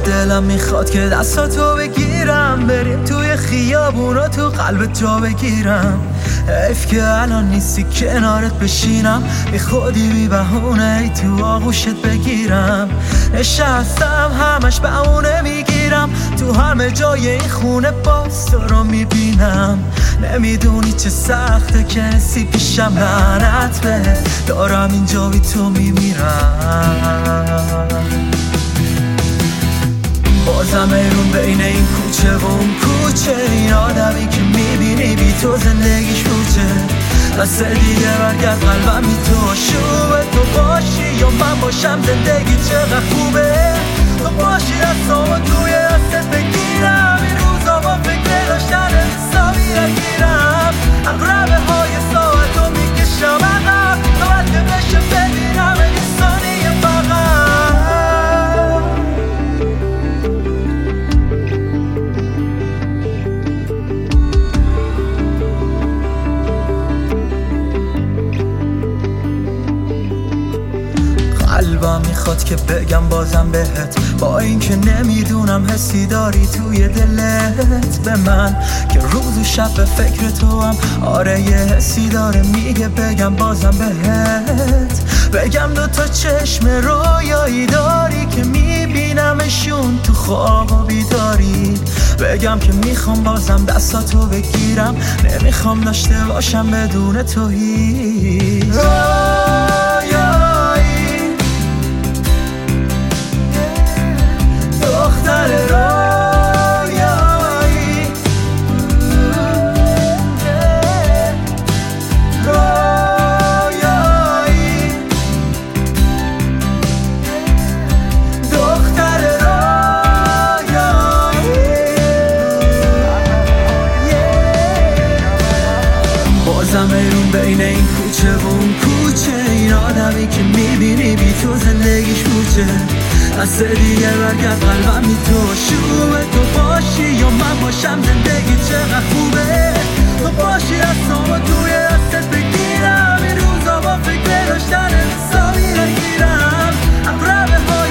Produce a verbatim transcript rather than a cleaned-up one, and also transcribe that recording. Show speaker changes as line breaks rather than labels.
دلم میخواد که دستاتو بگیرم، بریم توی خیابونا تو قلبت جا بگیرم. حیف که الان نیستی کنارت بشینم، بی خودی بی بهونه ای تو آغوشت بگیرم. نشستم همش بهونه میگیرم، تو همه جای این خونه باز تو رو میبینم. نمیدونی چه سخته که نسی پیشم، لعنت به دارم اینجا بی تو میمیرم. بازم ایرون بین این کوچه و اون کوچه، این آدمی که میبینی بی تو زندگیش کوچه. دست دیگه برگرد قلبم بی تو شوبه، تو باشی یا من باشم زندگی چقدر خوبه. تو باشی دستامو توی دستت بگیرم، این روزا با فکر داشتن حسابی نگیرم. اقربه های ساعتو میکشم عقب تا بعد که بشه ببینم این ثانیه فقط. قلبم میخواد که بگم بازم بهت، با اینکه نمیدونم حسی داری توی دلت به من، که روز و شب به فکر تو هم. آره یه حسی داره میگه بگم بازم بهت، بگم دو تا چشم رویایی داری که میبینمشون تو خواب و بیداری. بگم که میخوام بازم دستاتو بگیرم، نمیخوام داشته باشم بدون تو هیچ. دختر رویایی، رویایی، دختر رویایی. بازم ایرون بین این کوچه و اون کوچه، این آدمی که میبینی بی تو زندگیش کوچه. دست دیگه برگرد قلبم بی تو شوبه، تو باشی یا من باشم زندگی چقدر خوبه. تو باشی دستامو توی دستت بگیرم، این روزا با فکر داشتن حسابی نگیرم. اقربه های